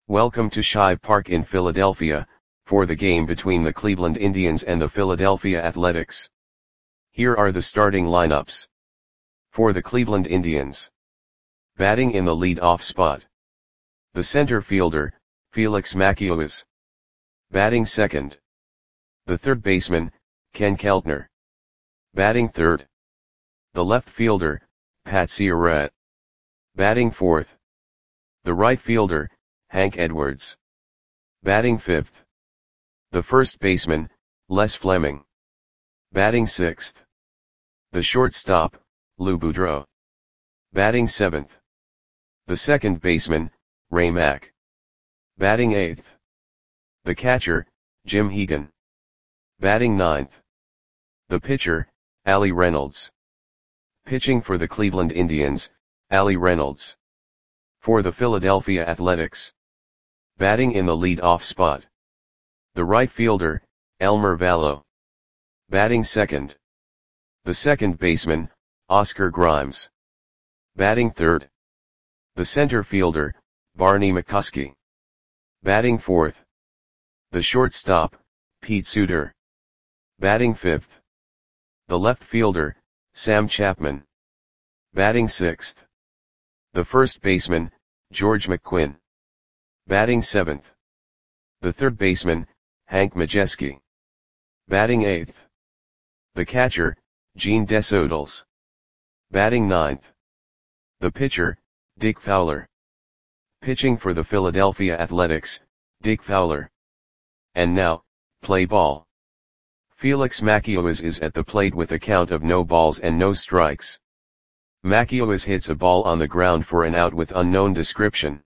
Welcome to Shive Park in Philadelphia, for the game between the Cleveland Indians and the Philadelphia Athletics. Here are the starting lineups. For the Cleveland Indians. Batting in the lead-off spot. The center fielder, Felix Macias. Batting second. The third baseman, Ken Keltner. Batting third. The left fielder, Pat Ciarrette. Batting fourth. The right fielder, Hank Edwards. Batting fifth. The first baseman, Les Fleming. Batting sixth. The shortstop, Lou Boudreau. Batting seventh. The second baseman, Ray Mack. Batting eighth. The catcher, Jim Hegan. Batting ninth. The pitcher, Ali Reynolds. Pitching for the Cleveland Indians, Ali Reynolds. For the Philadelphia Athletics. Batting in the lead-off spot. The right fielder, Elmer Valo. Batting second. The second baseman, Oscar Grimes. Batting third. The center fielder, Barney McCuskey. Batting fourth. The shortstop, Pete Suter. Batting fifth. The left fielder, Sam Chapman. Batting sixth. The first baseman, George McQuinn. Batting seventh. The third baseman, Hank Majeski. Batting eighth. The catcher, Gene Desodals. Batting ninth. The pitcher, Dick Fowler. Pitching for the Philadelphia Athletics, Dick Fowler. And now, play ball. Felix Macias is at the plate with a count of no balls and no strikes. Macias hits a ball on the ground for an out with unknown description.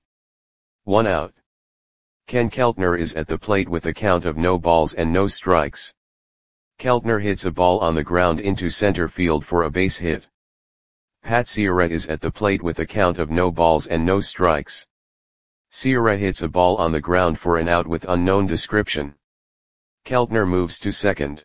1 out. Ken Keltner is at the plate with a count of no balls and no strikes. Keltner hits a ball on the ground into center field for a base hit. Pat Ciarrette is at the plate with a count of no balls and no strikes. Ciarrette hits a ball on the ground for an out with unknown description. Keltner moves to second.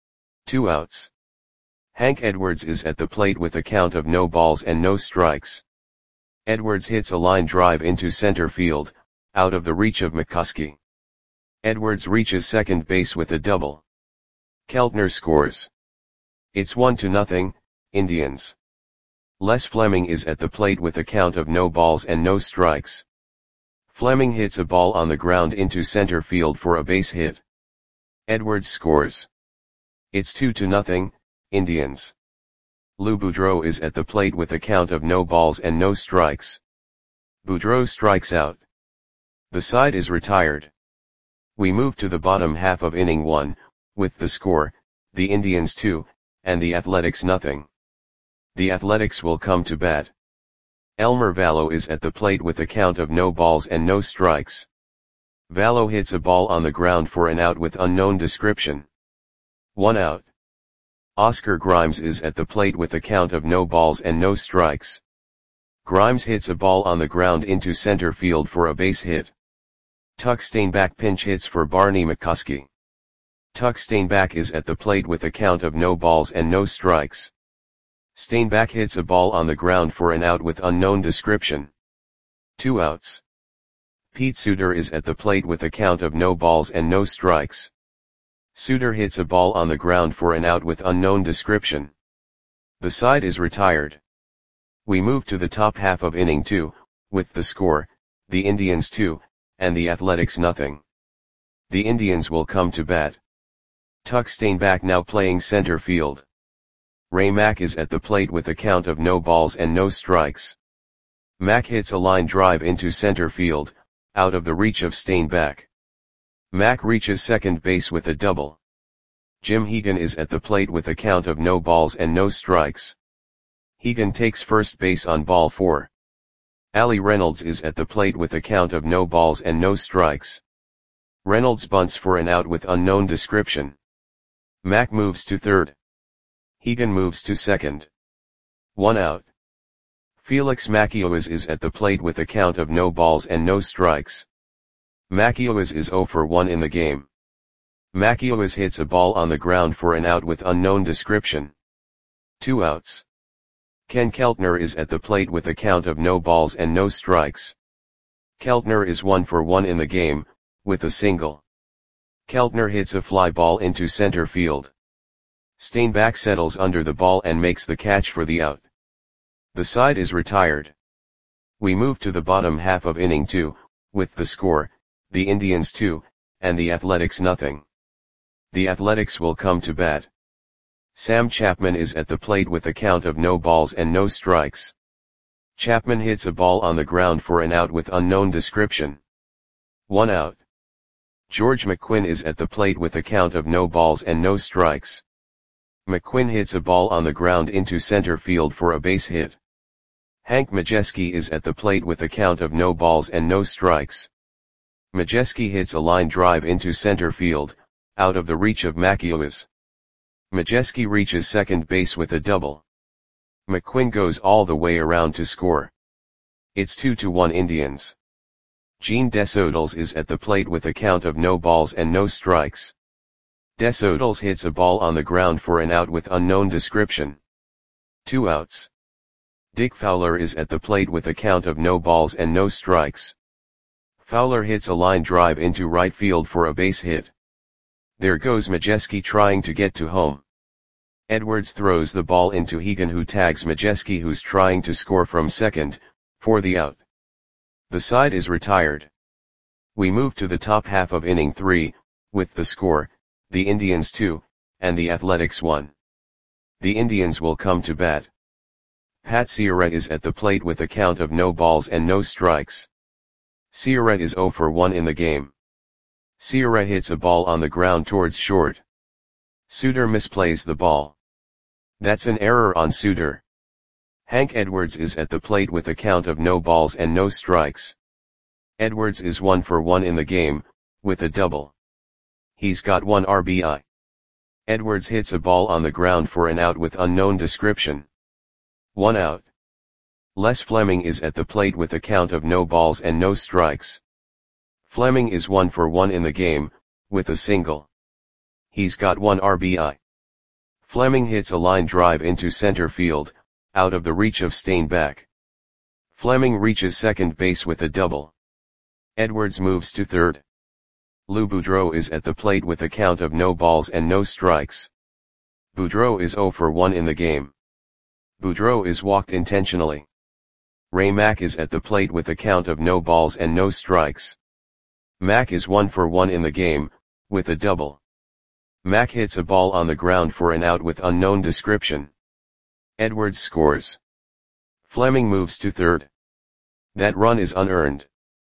2 outs. Hank Edwards is at the plate with a count of no balls and no strikes. Edwards hits a line drive into center field, out of the reach of McCuskey. Edwards reaches second base with a double. Keltner scores. It's 1-0, Indians. Les Fleming is at the plate with a count of no balls and no strikes. Fleming hits a ball on the ground into center field for a base hit. Edwards scores. It's 2-0, Indians. Lou Boudreau is at the plate with a count of no balls and no strikes. Boudreau strikes out. The side is retired. We move to the bottom half of inning 1, with the score, the Indians 2, and the Athletics 0. The Athletics will come to bat. Elmer Valo is at the plate with a count of no balls and no strikes. Valo hits a ball on the ground for an out with unknown description. 1 out. Oscar Grimes is at the plate with a count of no balls and no strikes. Grimes hits a ball on the ground into center field for a base hit. Tuck Steinbach pinch hits for Barney McCuskey. Tuck Steinbach is at the plate with a count of no balls and no strikes. Steinbach hits a ball on the ground for an out with unknown description. 2 outs. Pete Suter is at the plate with a count of no balls and no strikes. Suter hits a ball on the ground for an out with unknown description. The side is retired. We move to the top half of inning 2, with the score, the Indians 2, and the Athletics 0. The Indians will come to bat. Tuck Steinbach now playing center field. Ray Mack is at the plate with a count of no balls and no strikes. Mack hits a line drive into center field, out of the reach of Steinbach. Mack reaches second base with a double. Jim Hegan is at the plate with a count of no balls and no strikes. Hegan takes first base on ball 4. Ali Reynolds is at the plate with a count of no balls and no strikes. Reynolds bunts for an out with unknown description. Mack moves to third. Hegan moves to second. 1 out. Felix Macias is at the plate with a count of no balls and no strikes. Macias is 0 for 1 in the game. Macias hits a ball on the ground for an out with unknown description. 2 outs. Ken Keltner is at the plate with a count of no balls and no strikes. Keltner is 1 for 1 in the game, with a single. Keltner hits a fly ball into center field. Steinbach settles under the ball and makes the catch for the out. The side is retired. We move to the bottom half of inning 2, with the score, the Indians 2, and the Athletics nothing. The Athletics will come to bat. Sam Chapman is at the plate with a count of no balls and no strikes. Chapman hits a ball on the ground for an out with unknown description. 1 out. George McQuinn is at the plate with a count of no balls and no strikes. McQuinn hits a ball on the ground into center field for a base hit. Hank Majeski is at the plate with a count of no balls and no strikes. Majeski hits a line drive into center field, out of the reach of Macias. Majeski reaches second base with a double. McQuinn goes all the way around to score. It's 2-1 Indians. Gene Desodals is at the plate with a count of no balls and no strikes. Desodals hits a ball on the ground for an out with unknown description. 2 outs. Dick Fowler is at the plate with a count of no balls and no strikes. Fowler hits a line drive into right field for a base hit. There goes Majeski trying to get to home. Edwards throws the ball into Hegan, who tags Majeski, who's trying to score from second, for the out. The side is retired. We move to the top half of inning 3, with the score, the Indians 2, and the Athletics 1. The Indians will come to bat. Pat Ciarrette is at the plate with a count of no balls and no strikes. Ciarrette is 0 for 1 in the game. Ciarrette hits a ball on the ground towards short. Suter misplays the ball. That's an error on Suter. Hank Edwards is at the plate with a count of no balls and no strikes. Edwards is 1 for 1 in the game, with a double. He's got 1 RBI. Edwards hits a ball on the ground for an out with unknown description. 1 out. Les Fleming is at the plate with a count of no balls and no strikes. Fleming is 1 for 1 in the game, with a single. He's got 1 RBI. Fleming hits a line drive into center field, out of the reach of Steinbach. Fleming reaches second base with a double. Edwards moves to third. Lou Boudreau is at the plate with a count of no balls and no strikes. Boudreau is 0 for 1 in the game. Boudreau is walked intentionally. Ray Mack is at the plate with a count of no balls and no strikes. Mack is 1 for 1 in the game, with a double. Mack hits a ball on the ground for an out with unknown description. Edwards scores. Fleming moves to third. That run is unearned.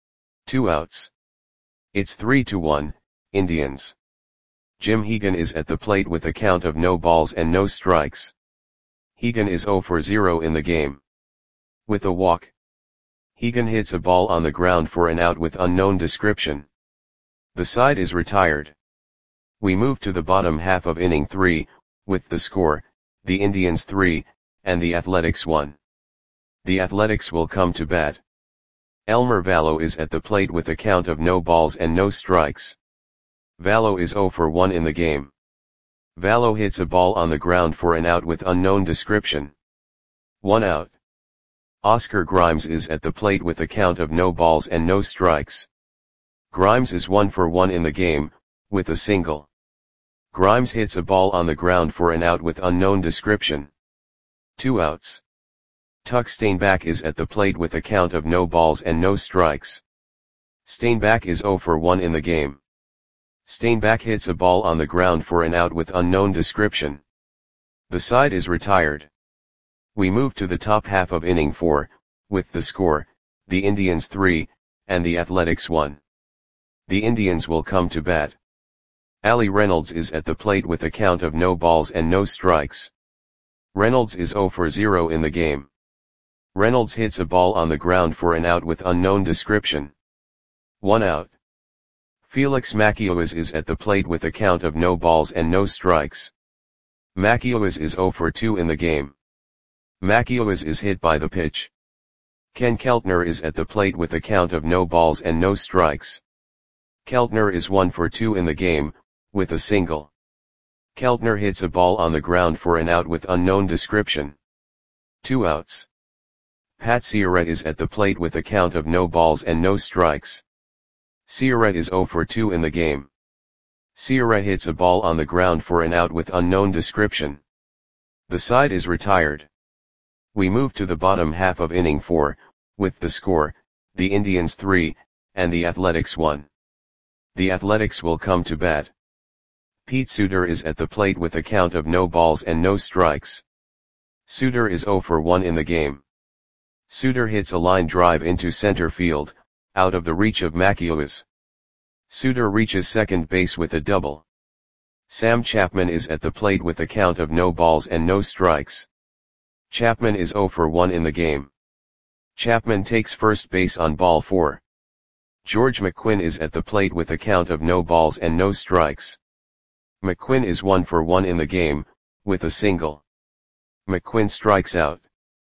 2 outs. It's 3-1, Indians. Jim Hegan is at the plate with a count of no balls and no strikes. Hegan is 0 for 0 in the game. With a walk. Hegan hits a ball on the ground for an out with unknown description. The side is retired. We move to the bottom half of inning 3, with the score, the Indians 3, and the Athletics 1. The Athletics will come to bat. Elmer Vallow is at the plate with a count of no balls and no strikes. Vallow is 0 for 1 in the game. Vallow hits a ball on the ground for an out with unknown description. 1 out. Oscar Grimes is at the plate with a count of no balls and no strikes. Grimes is 1 for 1 in the game, with a single. Grimes hits a ball on the ground for an out with unknown description. 2 outs. Tuck Steinbach is at the plate with a count of no balls and no strikes. Steinbach is 0 for 1 in the game. Steinbach hits a ball on the ground for an out with unknown description. The side is retired. We move to the top half of inning 4, with the score, the Indians 3, and the Athletics 1. The Indians will come to bat. Ali Reynolds is at the plate with a count of no balls and no strikes. Reynolds is 0 for 0 in the game. Reynolds hits a ball on the ground for an out with unknown description. 1 out. Felix Macias is at the plate with a count of no balls and no strikes. Macias is 0 for 2 in the game. Macias is hit by the pitch. Ken Keltner is at the plate with a count of no balls and no strikes. Keltner is 1 for 2 in the game, with a single. Keltner hits a ball on the ground for an out with unknown description. 2 outs. Pat Ciarette is at the plate with a count of no balls and no strikes. Ciarette is 0 for 2 in the game. Ciarette hits a ball on the ground for an out with unknown description. The side is retired. We move to the bottom half of inning 4, with the score, the Indians 3, and the Athletics 1. The Athletics will come to bat. Pete Suter is at the plate with a count of no balls and no strikes. Suter is 0 for 1 in the game. Suter hits a line drive into center field, out of the reach of Macias. Suter reaches second base with a double. Sam Chapman is at the plate with a count of no balls and no strikes. Chapman is 0 for 1 in the game. Chapman takes first base on ball 4. George McQuinn is at the plate with a count of no balls and no strikes. McQuinn is 1 for 1 in the game, with a single. McQuinn strikes out.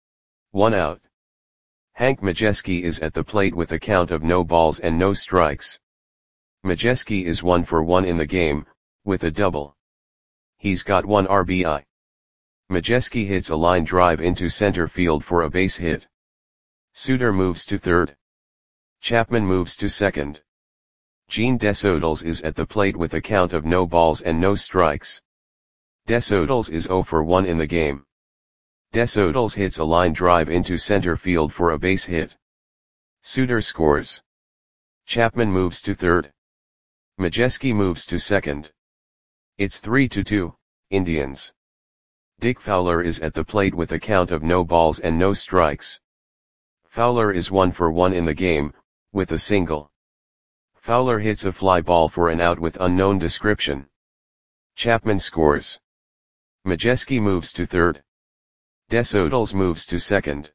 1 out. Hank Majeski is at the plate with a count of no balls and no strikes. Majeski is 1 for 1 in the game, with a double. He's got 1 RBI. Majeski hits a line drive into center field for a base hit. Suter moves to third. Chapman moves to second. Gene Desodals is at the plate with a count of no balls and no strikes. Desodals is 0 for 1 in the game. Desodals hits a line drive into center field for a base hit. Suter scores. Chapman moves to third. Majeski moves to second. It's 3-2, Indians. Dick Fowler is at the plate with a count of no balls and no strikes. Fowler is 1 for 1 in the game, with a single. Fowler hits a fly ball for an out with unknown description. Chapman scores. Majeski moves to third. Desodals moves to second.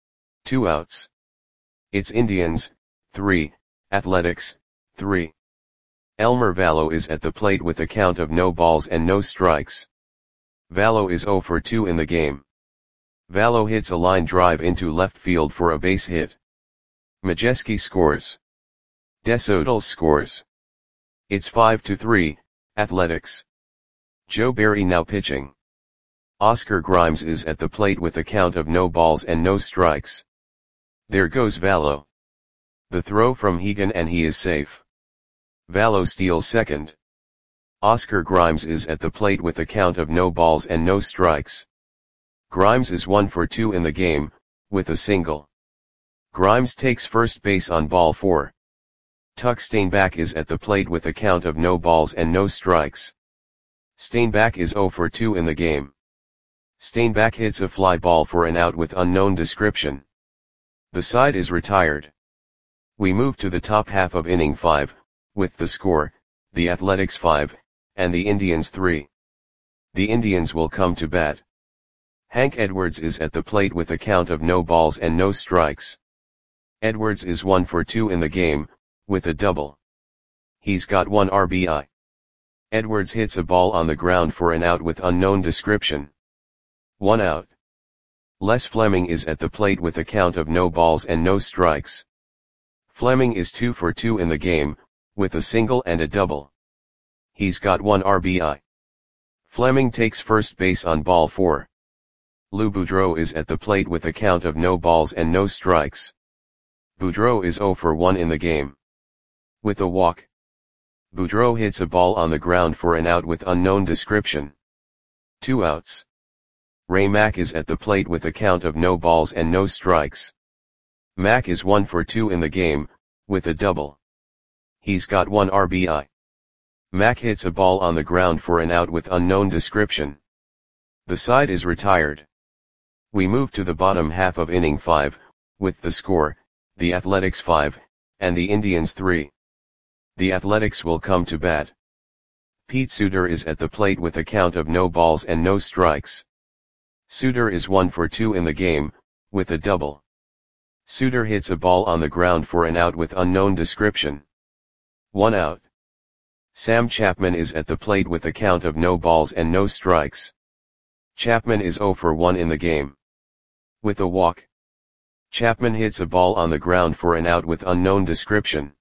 2 outs. It's Indians, 3, Athletics, 3. Elmer Vallo is at the plate with a count of no balls and no strikes. Vallo is 0 for 2 in the game. Vallo hits a line drive into left field for a base hit. Majeski scores. Desodals scores. It's 5-3, Athletics. Joe Barry now pitching. Oscar Grimes is at the plate with a count of no balls and no strikes. There goes Vallo. The throw from Hegan and he is safe. Vallo steals second. Oscar Grimes is at the plate with a count of no balls and no strikes. Grimes is 1 for 2 in the game, with a single. Grimes takes first base on ball 4. Tuck Steinbach is at the plate with a count of no balls and no strikes. Steinbach is 0 for 2 in the game. Steinbach hits a fly ball for an out with unknown description. The side is retired. We move to the top half of inning 5, with the score, the Athletics 5, and the Indians 3. The Indians will come to bat. Hank Edwards is at the plate with a count of no balls and no strikes. Edwards is 1 for 2 in the game, with a double. He's got 1 RBI. Edwards hits a ball on the ground for an out with unknown description. 1 out. Les Fleming is at the plate with a count of no balls and no strikes. Fleming is 2 for 2 in the game, with a single and a double. He's got 1 RBI. Fleming takes first base on ball 4. Lou Boudreau is at the plate with a count of no balls and no strikes. Boudreau is 0 for 1 in the game. With a walk. Boudreau hits a ball on the ground for an out with unknown description. 2 outs. Ray Mack is at the plate with a count of no balls and no strikes. Mack is 1 for 2 in the game, with a double. He's got 1 RBI. Mack hits a ball on the ground for an out with unknown description. The side is retired. We move to the bottom half of inning 5, with the score, the Athletics 5, and the Indians 3. The Athletics will come to bat. Pete Suter is at the plate with a count of no balls and no strikes. Suter is 1 for 2 in the game, with a double. Suter hits a ball on the ground for an out with unknown description. 1 out. Sam Chapman is at the plate with a count of no balls and no strikes. Chapman is 0 for 1 in the game. With a walk. Chapman hits a ball on the ground for an out with unknown description.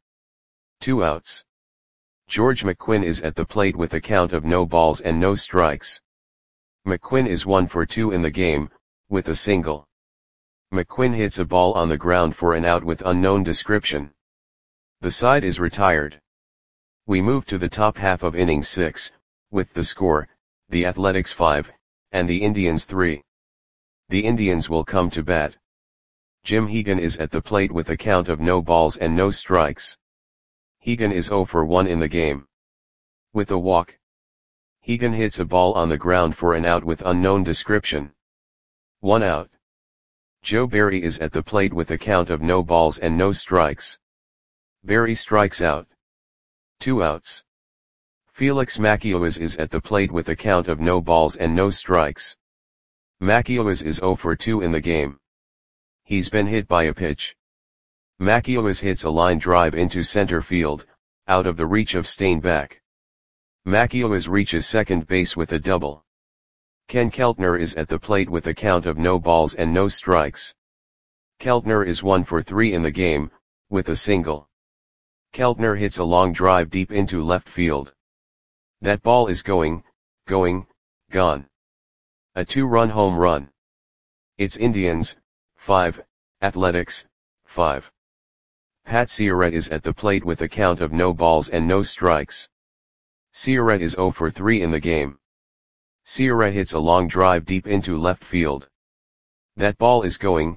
2 outs. George McQuinn is at the plate with a count of no balls and no strikes. McQuinn is 1 for 2 in the game, with a single. McQuinn hits a ball on the ground for an out with unknown description. The side is retired. We move to the top half of inning 6, with the score, the Athletics 5, and the Indians 3. The Indians will come to bat. Jim Hegan is at the plate with a count of no balls and no strikes. Hegan is 0 for 1 in the game. With a walk. Hegan hits a ball on the ground for an out with unknown description. 1 out. Joe Barry is at the plate with a count of no balls and no strikes. Barry strikes out. 2 outs. Felix Macias is at the plate with a count of no balls and no strikes. Macias is 0 for 2 in the game. He's been hit by a pitch. Macias hits a line drive into center field, out of the reach of Steinbach. Macias reaches second base with a double. Ken Keltner is at the plate with a count of no balls and no strikes. Keltner is 1 for 3 in the game, with a single. Keltner hits a long drive deep into left field. That ball is going, gone. A 2-run home run. It's Indians, 5, Athletics, 5. Pat Ciarette is at the plate with a count of no balls and no strikes. Ciarette is 0 for 3 in the game. Ciarette hits a long drive deep into left field. That ball is going,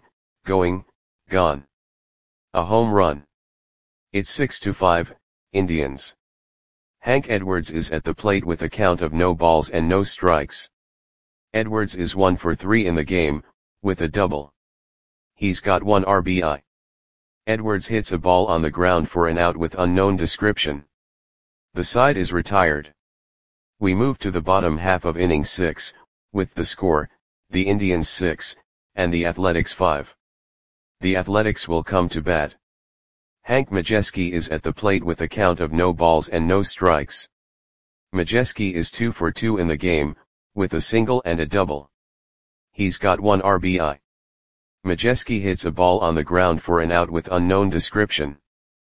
gone. A home run. It's 6-5, Indians. Hank Edwards is at the plate with a count of no balls and no strikes. Edwards is 1 for 3 in the game, with a double. He's got 1 RBI. Edwards hits a ball on the ground for an out with unknown description. The side is retired. We move to the bottom half of inning 6, with the score, the Indians 6, and the Athletics 5. The Athletics will come to bat. Hank Majeski is at the plate with a count of no balls and no strikes. Majeski is 2 for 2 in the game, with a single and a double. He's got 1 RBI. Majeski hits a ball on the ground for an out with unknown description.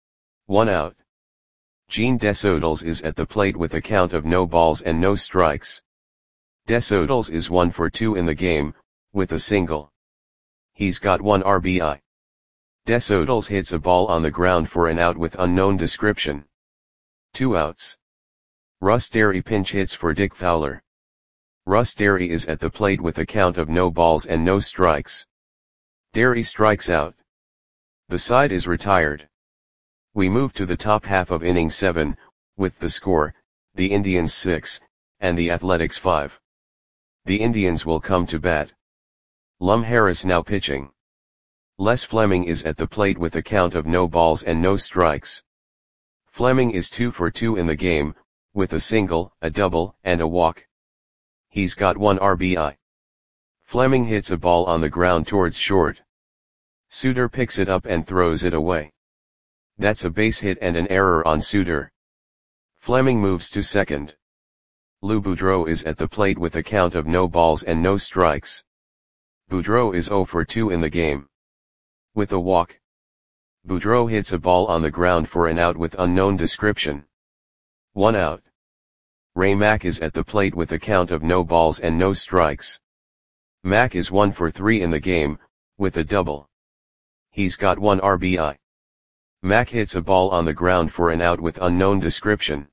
1 out. Gene Desodals is at the plate with a count of no balls and no strikes. Desodals is 1 for 2 in the game, with a single. He's got 1 RBI. Desodals hits a ball on the ground for an out with unknown description. 2 outs. Russ Derry pinch hits for Dick Fowler. Russ Derry is at the plate with a count of no balls and no strikes. Derry strikes out. The side is retired. We move to the top half of inning 7, with the score, the Indians 6, and the Athletics 5. The Indians will come to bat. Lum Harris now pitching. Les Fleming is at the plate with a count of no balls and no strikes. Fleming is 2 for 2 in the game, with a single, a double, and a walk. He's got 1 RBI. Fleming hits a ball on the ground towards short. Suter picks it up and throws it away. That's a base hit and an error on Suter. Fleming moves to second. Lou Boudreau is at the plate with a count of no balls and no strikes. Boudreau is 0 for 2 in the game. With a walk. Boudreau hits a ball on the ground for an out with unknown description. 1 out. Ray Mack is at the plate with a count of no balls and no strikes. Mack is 1 for 3 in the game, with a double. He's got 1 RBI. Mack hits a ball on the ground for an out with unknown description.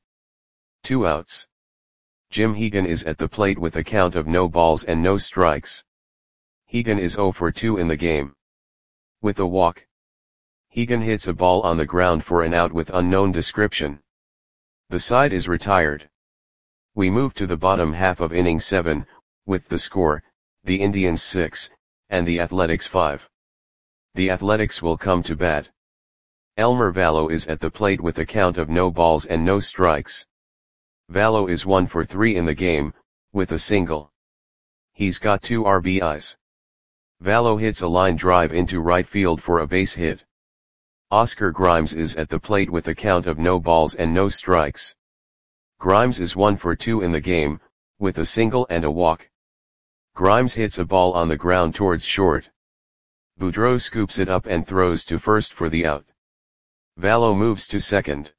2 outs. Jim Hegan is at the plate with a count of no balls and no strikes. Hegan is 0 for 2 in the game. With a walk. Hegan hits a ball on the ground for an out with unknown description. The side is retired. We move to the bottom half of inning 7, with the score, the Indians 6, and the Athletics 5. The Athletics will come to bat. Elmer Vallo is at the plate with a count of no balls and no strikes. Vallo is 1 for 3 in the game, with a single. He's got 2 RBIs. Vallo hits a line drive into right field for a base hit. Oscar Grimes is at the plate with a count of no balls and no strikes. Grimes is 1 for 2 in the game, with a single and a walk. Grimes hits a ball on the ground towards short. Boudreau scoops it up and throws to first for the out. Vallo moves to second.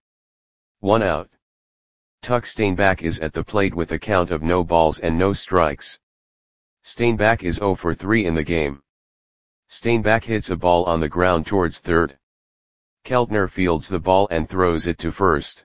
1 out. Tuck Steinbach is at the plate with a count of no balls and no strikes. Steinbach is 0 for 3 in the game. Steinbach hits a ball on the ground towards third. Keltner fields the ball and throws it to first.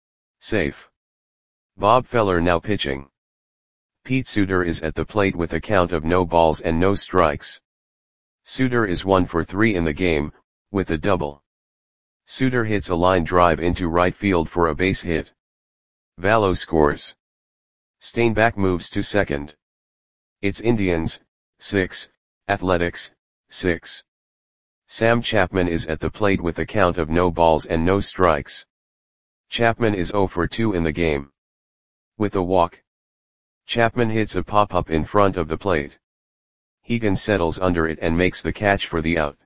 Safe. Bob Feller now pitching. Pete Suter is at the plate with a count of no balls and no strikes. Suter is 1 for 3 in the game, with a double. Suter hits a line drive into right field for a base hit. Vallo scores. Steinbach moves to second. It's Indians, 6, Athletics, 6. Sam Chapman is at the plate with a count of no balls and no strikes. Chapman is 0 for 2 in the game. With a walk. Chapman hits a pop-up in front of the plate. Hegan settles under it and makes the catch for the out.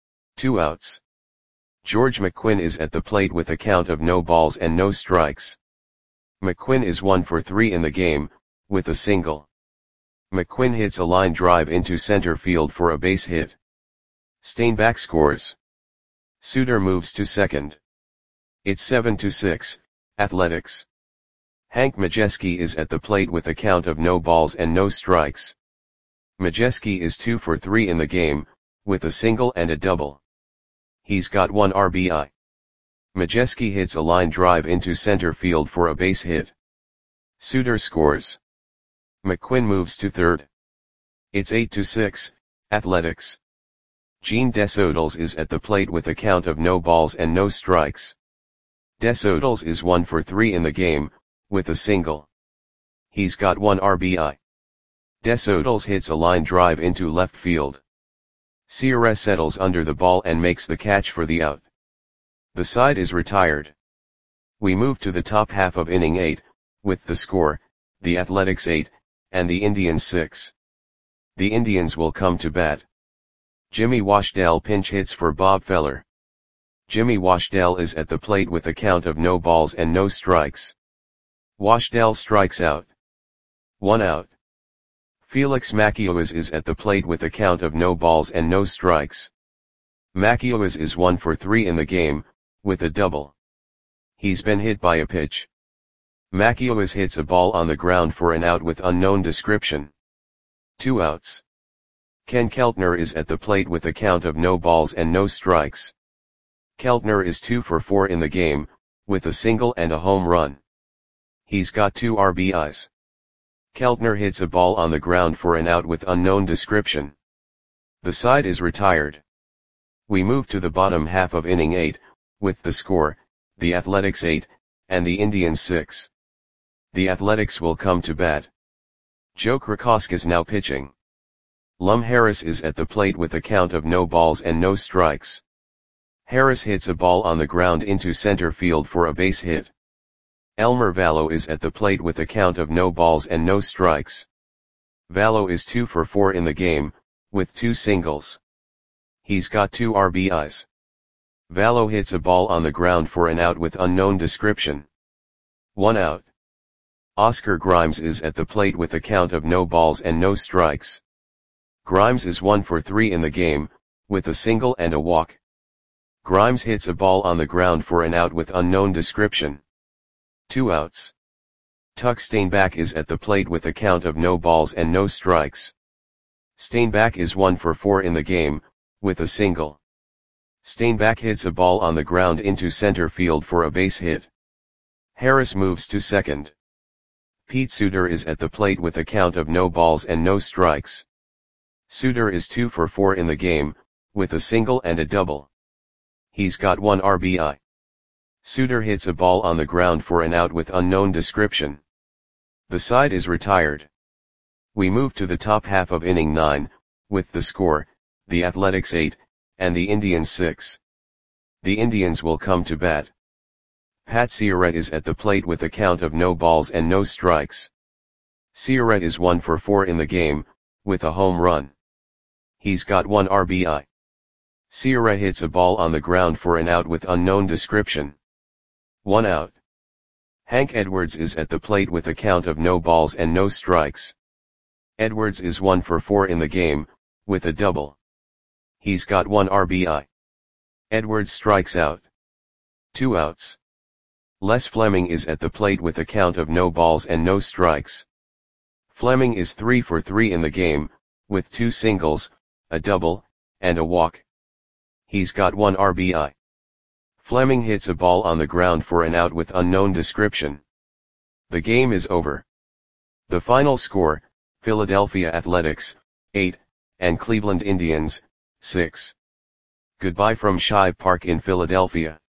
2 outs. George McQuinn is at the plate with a count of no balls and no strikes. McQuinn is 1 for 3 in the game, with a single. McQuinn hits a line drive into center field for a base hit. Steinbach scores. Suter moves to second. It's 7-6, Athletics. Hank Majeski is at the plate with a count of no balls and no strikes. Majeski is 2 for 3 in the game, with a single and a double. He's got 1 RBI. Majeski hits a line drive into center field for a base hit. Suter scores. McQuinn moves to third. It's 8-6, Athletics. Gene Desodals is at the plate with a count of no balls and no strikes. Desodals is 1 for 3 in the game, with a single. He's got 1 RBI. Desodals hits a line drive into left field. Sierra settles under the ball and makes the catch for the out. The side is retired. We move to the top half of inning 8, with the score, the Athletics 8, and the Indians 6. The Indians will come to bat. Jimmy Washdale pinch hits for Bob Feller. Jimmy Washdale is at the plate with a count of no balls and no strikes. Washdale strikes out. 1 out. Felix Macias is at the plate with a count of no balls and no strikes. Macias is 1 for 3 in the game, with a double. He's been hit by a pitch. Macias hits a ball on the ground for an out with unknown description. 2 outs. Ken Keltner is at the plate with a count of no balls and no strikes. Keltner is 2 for 4 in the game, with a single and a home run. He's got 2 RBIs. Keltner hits a ball on the ground for an out with unknown description. The side is retired. We move to the bottom half of inning 8, with the score, the Athletics 8, and the Indians 6. The Athletics will come to bat. Joe Krakowskis now pitching. Lum Harris is at the plate with a count of no balls and no strikes. Harris hits a ball on the ground into center field for a base hit. Elmer Vallo is at the plate with a count of no balls and no strikes. Vallo is 2 for 4 in the game, with 2 singles. He's got 2 RBIs. Vallo hits a ball on the ground for an out with unknown description. 1 out. Oscar Grimes is at the plate with a count of no balls and no strikes. Grimes is 1 for 3 in the game, with a single and a walk. Grimes hits a ball on the ground for an out with unknown description. 2 outs. Tuck Steinbach is at the plate with a count of no balls and no strikes. Steinbach is 1 for 4 in the game, with a single. Steinbach hits a ball on the ground into center field for a base hit. Harris moves to second. Pete Suter is at the plate with a count of no balls and no strikes. Suter is 2 for 4 in the game, with a single and a double. He's got 1 RBI. Suter hits a ball on the ground for an out with unknown description. The side is retired. We move to the top half of inning 9, with the score, the Athletics 8, and the Indians 6. The Indians will come to bat. Pat Sierra is at the plate with a count of no balls and no strikes. Sierra is 1 for 4 in the game, with a home run. He's got 1 RBI. Sierra hits a ball on the ground for an out with unknown description. 1 out. Hank Edwards is at the plate with a count of no balls and no strikes. Edwards is 1 for 4 in the game, with a double. He's got 1 RBI. Edwards strikes out. 2 outs. Les Fleming is at the plate with a count of no balls and no strikes. Fleming is 3 for 3 in the game, with 2 singles, a double, and a walk. He's got 1 RBI. Fleming hits a ball on the ground for an out with unknown description. The game is over. The final score, Philadelphia Athletics, 8, and Cleveland Indians, 6. Goodbye from Shibe Park in Philadelphia.